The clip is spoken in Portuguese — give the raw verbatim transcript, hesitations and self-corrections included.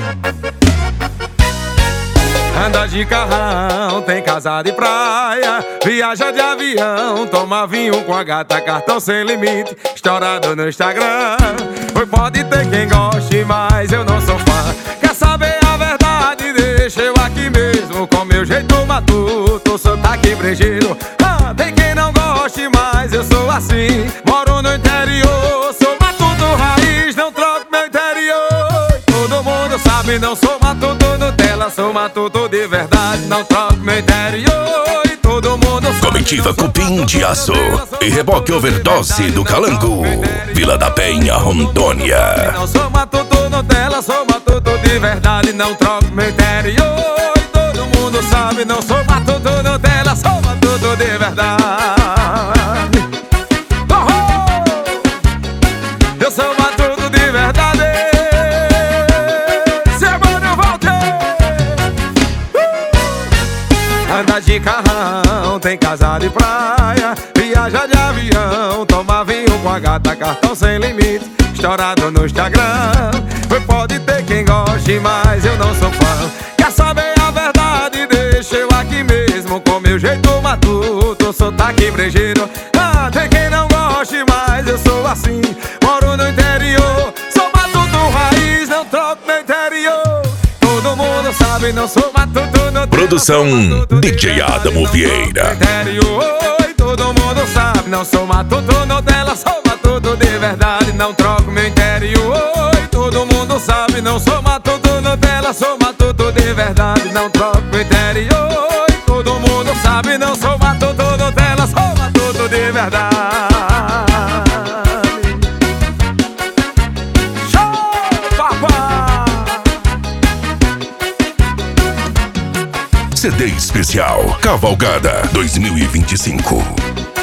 Anda de carrão, tem casa de praia, viaja de avião, toma vinho com a gata, cartão sem limite, estourado no Instagram. Oi, pode ter quem goste, mas eu não sou fã. Quer saber a verdade? Deixa eu aqui mesmo, com meu jeito matuto, sotaque brejeiro. Ah, tem quem não goste, mas eu sou assim. Moro no interior, sou matuto raiz, não troco meu interior. Todo mundo sabe, não sou matuto Nutella, sou matuto de verdade, não troco meu interior. E todo mundo sabe. Comitiva Cupim de Aço e Reboque Overdose do Calango, Vila da Penha, Rondônia. Não sou matuto Nutella, sou matuto de verdade, não troco meu interior. E todo mundo sabe, não sou matuto Nutella, sou matuto de verdade. Oh, oh! Eu sou matuto de verdade. Anda de carrão, tem casa de praia, viaja de avião, toma vinho com a gata, cartão sem limite, estourado no Instagram. Pode ter quem goste, mas eu não sou fã. Quer saber a verdade? Deixa eu aqui mesmo, com meu jeito matuto, sotaque brejeiro. Ah, tem quem não goste, mas eu sou assim. Moro no interior, sou matuto raiz, não troco meu interior. Todo mundo sabe, não sou matuto Nutella. Produção D J Adamo Vieira. Oi, todo mundo sabe, não sou matuto Nutella, sou matuto de verdade, não troco meu interior. Oi, todo mundo sabe, não sou matuto Nutella, sou matuto de verdade, não troco meu interior. Oi, todo mundo sabe, não sou matuto Nutella, sou matuto de verdade. C D especial Cavalgada dois mil e vinte e cinco.